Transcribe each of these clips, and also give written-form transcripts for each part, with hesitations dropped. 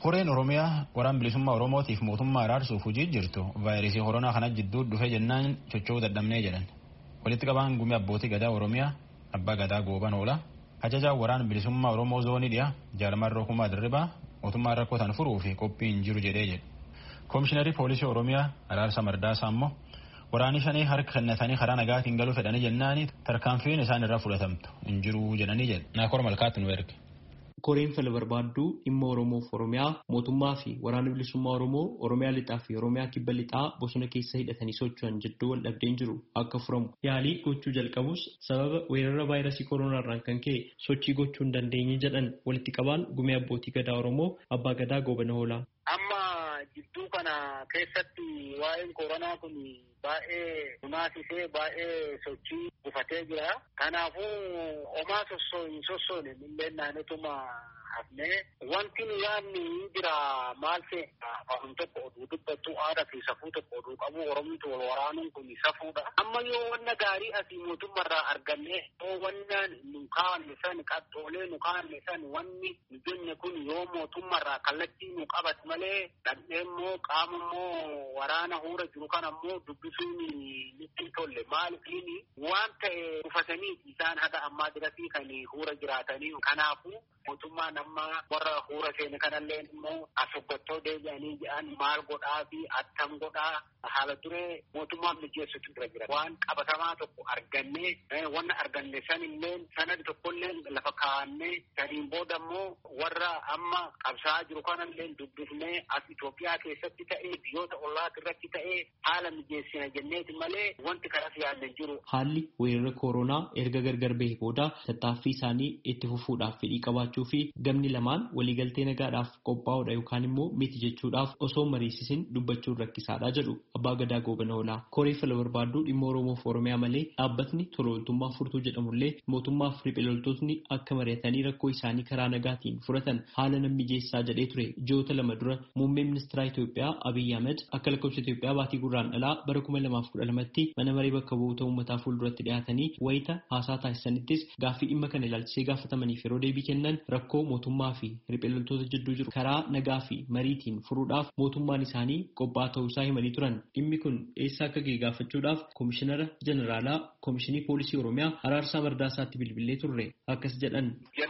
Koreen Oromiyaa waraan bilisummaa Oromootiif mootummaa araarsuuf hojii jirtu vaayirasii koronaa kana jidduu dhufe jennaan socho'uu dadhabnee jedhan. Walitti qabaan gumii abbootii gadaa Oromiyaa abbaa gadaa gooban oola. Ajajaa waraan bilisummaa Oromoo zoonii dhiyaa Jaalamaan Rokumaa Dirribaa mootummaa rakkoo tan furuu fi qophiin jiru jedhee jedhe. Komishiinarii poolisii Oromiyaa Araarsa Mardaasaa immoo waraanii shanii harka kennatanii karaa nagaatiin galuu fedhanii jennaani tarkaanfiin isaan irraa fudhatamtu hin jiru jedhanii jedhe. Naakor Malkaatti nu erge. Koreen fala barbaaddu dhimma Oromoof Oromiyaa mootummaa fi waraana bilisummaa Oromoo Oromiyaa lixaa fi Oromiyaa kibba lixaa bosona keessa hidhatanii socho'an jidduu wal dhabdeen jiru akka furamu yaalii gochuu jalqabus sababa weerara vaayirasii koronaarraan kan ka'e sochii gochuu hin dandeenye jedhan walitti qabaan gumii abbootii gadaa Oromoo abbaa gadaa goobana oolaa. Amma jidduu kana keessatti waa'een koronaa kun baay'ee munaasisee baay'ee sochii gufatee jira. Kanaafuu homaa hin sossoone illee naannotuma hafnee wanti nu yaadni jira maal ta'e afaan tokko oduu dubbattu aadaa fi safuu tokko oduu qabu Oromootu wal waraanuun kun safuudha. Amma yoo wanna gaarii asii mootummaarraa arganne yoo wanna nu kaa'anne san qaxxoolee nu kaa'anne san wanni nu jenne kun yoo mootummaarraa kallattii nu qabate malee dhandhee immoo qaama immoo waraana huura jiru kan ammoo dubbisuun nutti tolle maaliif waan ta'e gufatanii isaan haga ammaa dirati kan huura jiraatanii kanaafuu mootummaan amma warra huura seene kanallee immoo asoggottoo deebi'anii jedhan maal godhaa fi attam godhaa haala duree mootummaan mijeessutu dura jira. Waan qabatamaa tokko argannee wanna arganne sanillee sanadi tokkollee lafa kaa'annee saniin booda immoo warra amma qabsaa'aa jiru kanallee dubbifnee as Itoophiyaa keessatti ta'ee biyyoota ollaatti irratti ta'ee haala mijeessina jenneeti malee wanti kanas yaadne jiru. Haalli weerara koronaa erga gargar bahee booda tattaaffii isaanii itti fufuudhaaf fedhii qabaachuu fi gamni lamaan waliigaltee nagaadhaaf qophaa'uudha yookaan immoo miti jechuudhaaf osoo mariisisin dubbachuun rakkisaadha jedhu abbaa gadaa goobana oolaa. Koree fala barbaaddu dhimma Oromoof Oromiyaa malee dhaabbatni tola ooltummaa furtuu jedhamullee mootummaaf riphee loltootni akka mari'atanii rakkoo isaanii karaa nagaatiin furatan haala nan mijeessaa jedhee ture. Ji'oota lama dura muummee ministeera Itoophiyaa Abiyyi Ahmed akka lakkoofsa Itoophiyaa baatii gurraandhalaa bara 2012tti mana maree bakka bu'oota uummataa fuulduratti dhiyaatanii wayita haasaa taasisanittis gaaffii dhimma kana ilaalchisee gaafatamaniif yeroo deebii kennan rakkoo mootummaa fi riphee loltoota jidduu jiru karaa nagaa fi mariitiin furuudhaaf mootummaan isaanii qophaa'aa ta'uusaa himanii turan. Dhimmi kun eessa akka ga'e gaafachuudhaaf Komishinara Jeneraalaa Komishinii Poolisii Oromiyaa Araarsaa Mardaasaatti bilbilee turre akkas jedhan.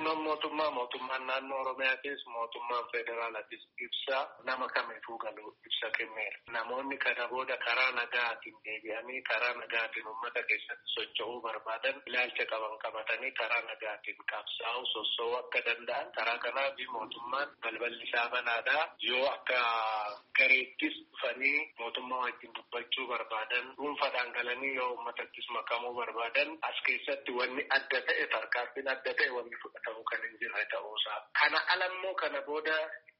Mootummaan naannoo Oromiyaa keessa mootummaan federaalaatis ibsa nama kamiifuu galu ibsa kenneera. Namoonni kana booda karaa nagaatiin deebi'anii karaa nagaatiin uummata keessatti socho'uu barbaadan ilaalcha qabatanii karaa nagaatiin qabsaa'uu sossoo'uu akka danda'an karaa kanaaf mootummaan balballi isaa banaadhaa yoo akka gareettis dhufanii mootummaa wajjin dubbachuu barbaadan dhuunfaadhaan galanii yoo uummatattis makamuu barbaadan as keessatti wanni adda ta'e tarkaanfiin adda ta'e wanni fudhatamu kan hin jirre ta'uusaa. Kana alammoo kana booda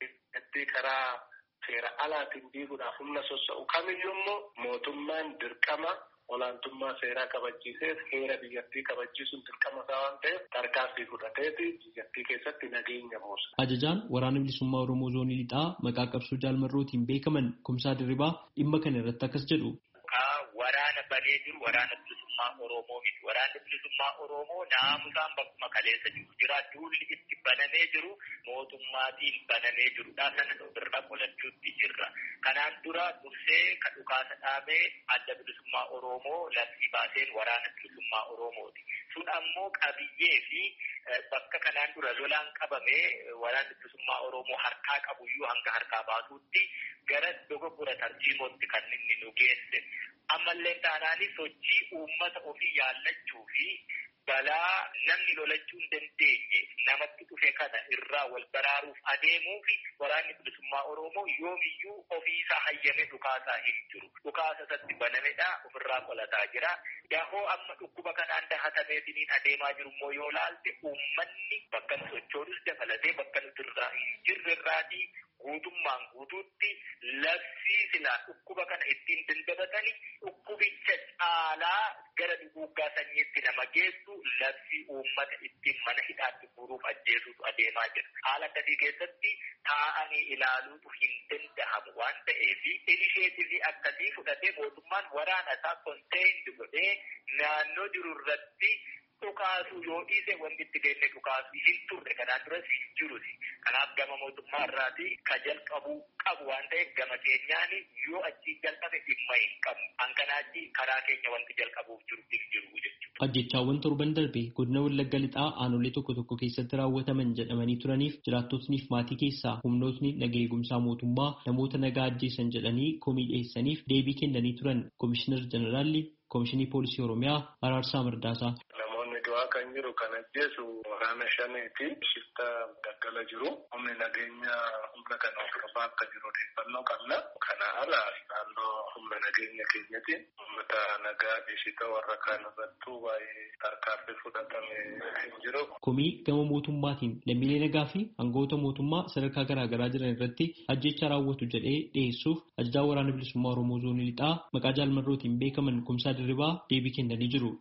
karaa seera alaatiin diiguudhaaf humna sossa'u kamiyyuu immoo mootummaan dirqama olaantummaa seeraa kabachiisee heera biyyattii kabachiisuun dirqama isaa waan ta'eef tarkaanfii fudhateeti biyyattii keessatti nageenya buusa. Ajajaan waraana bilisummaa Oromoo zoonii lixaa maqaa qabsoo jaalmarrootiin beekaman Kumsaa Dirribaa dhimma kana irratti akkas jedhu. Waraana banee jiru waraana bilisummaa Oromoo miti. Waraanni bilisummaa Oromoo naamusaan bakkuma kaleessa jiru jira. Duulli itti banamee jiru mootummaatiin banamee jirudha. Sana irra qolachuutti jirra. Kanaan dura dursee kan dhukaasa dhaabee adda bilisummaa Oromoo labsii baaseen waraana bilisummaa Oromooti. Sun ammoo qabiyyee fi bakka kanaan dura lolaan qabamee waraanni bilisummaa Oromoo harkaa qabuyyuu hanga harkaa baasuutti gara dogoggora tartiibootti kan inni nu geesse. Ammallee taanaan sochii uummata ofii yaallachuu fi balaa namni lolachuu hin dandeenye namatti dhufe kana irraa wal baraaruuf adeemuu fi waraanni bilisummaa Oromoo yoomiyyuu ofiisaa hayyame dhukaasaa hin jiru. Dhukaasa isatti banamedha ofirraa qolataa jira. Dahoo amma dhukkuba kanaan dahatameetiniin adeemaa jiru immoo yoo laalte uummanni bakka nu sochoonus dabalatee bakka nuti irraa hin jirrerraatii guutummaan guutuutti labsii silaa dhukkuba kana ittiin dandabatanii dhukkubicha caalaa gara duguuggaa sanyiitti nama geessu labsii uummata ittiin mana hidhaatti guuruuf ajjeesuutu adeemaa jira. Haala akkasii keessatti taa'anii ilaaluutu hin danda'amu waan ta'eef inisheetivii akkasii fudhatee mootummaan waraana isaa konteeyindi godhee naannoo jiru irratti dhukaasuu yoo dhiise wanti itti deemnee dhukaasuu hin turre kanaan duras hin jiruti. Kanaaf gama mootummaa irraati ka jalqabuu qabu waan ta'eef gama keenyaan yoo achii jalqabe dhimma hin qabnu. Hanqanaachi karaa keenya wanti jalqabuuf jiru hin jiru jechuudha. Ajjechaawwan torban darbe godina Wallagga Lixaa aanolee tokko tokko keessatti raawwataman jedhamanii turaniif jiraattotniif maatii keessaa humnootni nagaa eegumsaa mootummaa namoota nagaa ajjeesan jedhanii komii dhiyeessaniif deebii kennanii turan Komishinar Jeneraalli Komishinii Poolisii Oromiyaa Araarsaa Mardaasaa. Du'aa kan jiru kan ajjeesu waraana shaneeti. Shifta daggala jiru. Humni nageenya humna kana hordofaa akka jiru odeeffannoo qabna. Kana ala naannoo humna nageenya keenyati uummata nagaa dhiisita warra kaan irrattuu baay'ee tarkaanfii fudhatame hin jiru. Komii gama mootummaatiin lammiilee nagaa fi aangawoota mootummaa sadarkaa garaagaraa jiran irratti ajjecha raawwatu jedhee dhiyeessuuf ajajaa waraana bilisummaa Oromoo zoonii lixaa maqaa jaalmarrootiin beekaman Kumsaa Dirribaa deebii kennanii jiru.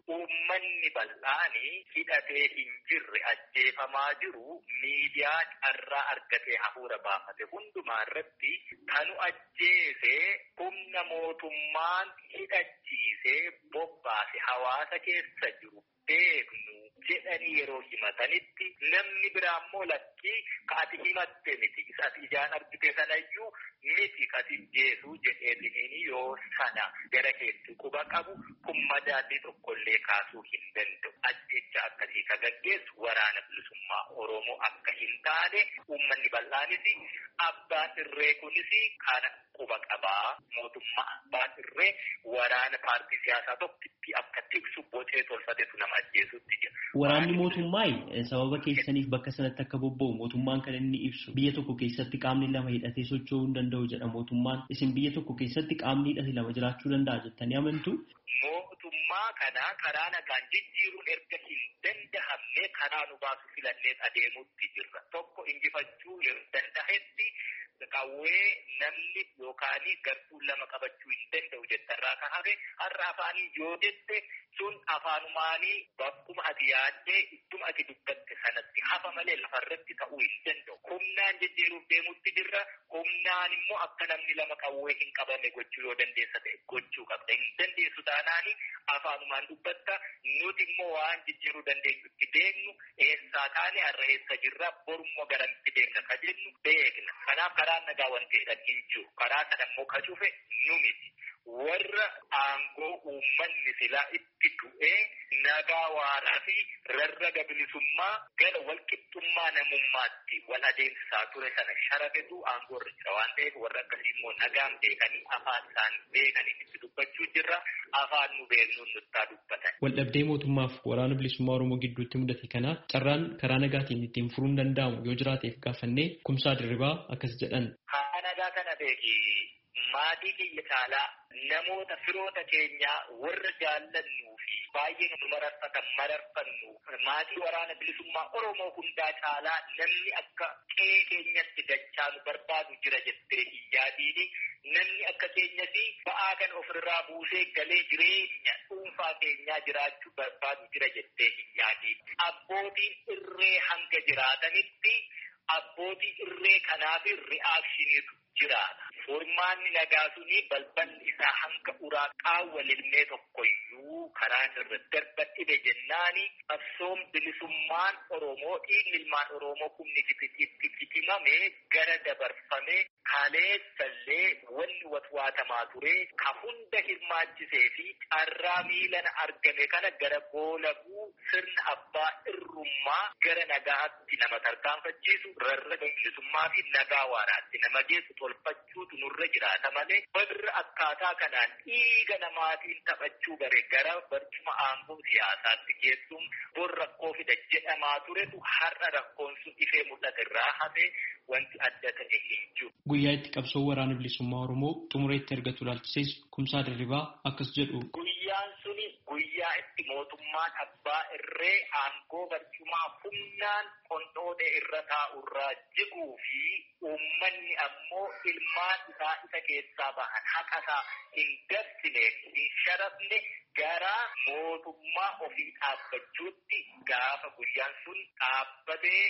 Hidhatee hin jirre ajjeefamaa jiru miidiyaan irraa argatee hafuura baafate hundumaa irratti kanu ajjeesee humna mootummaan hidhachiisee bobbaase hawaasa keessa jiru beeknu jedhanii yeroo himatanitti namni biraa immoo lakkii kaati himatte miti ati ijaan argite sanayyuu miti kati jeesuu jedheetiniin yoo sana gara keetti quba qabu kun madaalli tokkollee kaasuu hin danda'u. Ajjecha akkasii ka gaggeessu waraana bilisummaa Oromoo akka hin taane uummanni bal'aanis abbaan irree kunis kana quba qabaa mootummaa abbaan irree waraana paartii siyaasaa tokkitti akka tiksu bocee tolfatetu nama ajjeesutti jira. Waraanni mootummaa sababa keessaniif bakka sanatti akka bobba'u mootummaan kan inni ibsu biyya tokko keessatti qaamni lama hidhatee socho'uu hin danda'u jedha mootummaan. Isin biyya tokko keessatti qaamni hidhate lama jiraachuu danda'a jettanii amantu? Mootummaa kana karaa nagaan jijjiiruun erga hin danda'amne karaa nu baasu filannee adeemutti jirra. Tokko injifachuu yeroo danda'etti qawwee namni yookaan gartuun lama qabachuu hin danda'u jettarraa kan hafe har'a afaanii yoo jette sun afaanumaanii bakkuma ati yaaddee ittuma ati dubbatte sanatti hafa malee lafarratti ta'uu hin danda'u. Humnaan jijjiiruuf deemutti jirra. Humnaan immoo akka namni lama qawwee hin qabanne gochuu yoo dandeessa ta'e gochuu qabda. Hin dandeessu taanaani afaanumaan dubbatta nuti immoo waan jijjiiruu dandeenyutti deemnu eessaa taane har'a eessa jirra borummoo garamitti deemna ka jennu beekna. Kanaaf karaan nagaa wanti jedhan hin jiru. Karaa kana immoo ka cufe nu miti. Warra aangoo uummanni silaa itti du'ee nagaa waaraa fi rarraga bilisummaa gara walqixxummaa namummaatti wal adeemsisaa ture sana sharafetu aangoo irra jira waan ta'eef warra akkasii immoo nagaan beekanii afaan isaanii beekanii itti dubbachuu jirra. Afaan nu beeknuun nuttaa dubbatan. Waldhabdee mootummaaf waraana bilisummaa Oromoo gidduutti mudate kana carraan karaa nagaatiin ittiin furuun danda'amu yoo jiraateef gaafannee Kumsaa Dirribaa akkas jedhan. Haa nagaa kana beeki. Maatii kiyya caalaa namoota firoota keenyaa warra jaallannuu fi baay'ee nu mararfannu maatii waraana bilisummaa Oromoo hundaa caalaa namni akka qe'ee keenyatti dachaa nu barbaadu jira jettee hiyyaatiin namni akka keenyatti ba'aa kan ofirraa buusee galee jireenya dhuunfaa keenyaa jiraachuu barbaadu jira jettee hiyyaatiin abbootiin irree hanga jiraatanitti abbootii irree kanaaf ri'aakshiiniitu jiraata. Furmaanni nagaa suni balballi isaa hanga uraa qaawwa lilmee tokkoyyuu karaan irra darbadhide jennaani qabsoon bilisummaan Oromoo dhiigni ilmaan Oromoo kumni itti fitimame gara dabarfame kaleessallee wanni watwaatamaa ture ka hunda hirmaachisee fi carraa miilana argame kana gara goolabuu sirna abbaa irrummaa gara nagaatti nama tarkaanfachiisu rarraga bilisummaa fi nagaa waaraatti nama geessu tolfachuutu nurra jiraata malee warra akkaataa kanaan dhiiga namaatiin taphachuu bare gara barcuma aangoo siyaasaatti geessuun bor rakkoo fida jedhamaa turetu har'a rakkoon sun ifee mul'ate irraa hafe wanti adda ta'e hin jiru. Guyyaa itti qabsoo waraana bilisummaa Oromoo xumureetti argatu ilaalchisees Kumsaa Dirribaa akkas jedhu. Guyyaan suni guyyaa itti mootummaan abbaa irree aangoo barcumaa humnaan qondhoodhe irra taa'urraa jiguu fi uummanni ammoo ilmaan isaa isa keessaa bahan haqasaa hin dabsine hin sharafne gara mootummaa ofii dhaabbachuutti gaafa guyyaan sun dhaabbatee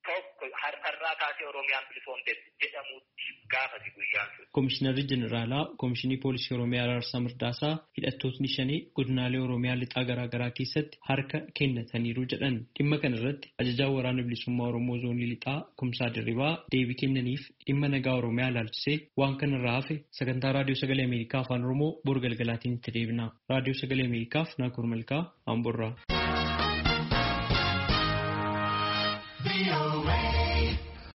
tokko har'arraa kaasee Oromiyaan bilisoomte jedhamuutti gaafati guyyaan sun. Komishinarri Jeneraalaa Komishinii Poolisii Oromiyaa Araarsaa Mirdaasaa hidhattootni shanii godinaalee Oromiyaa lixaa garaagaraa keessatti harka kennataniiru jedhan. Dhimma kana irratti ajajaan waraana bilisummaa Oromoo zoonii lixaa Kumsaa Dirribaa deebii kennaniif dhimma nagaa Oromiyaa ilaalchisee waan kana irraa hafe sagantaa Raadiyoo Sagalee Ameerikaa Afaan Oromoo bor galgalaatiin itti deebina. Raadiyoo Sagalee Ameerikaaf Naakoor Malkaa Amborraa.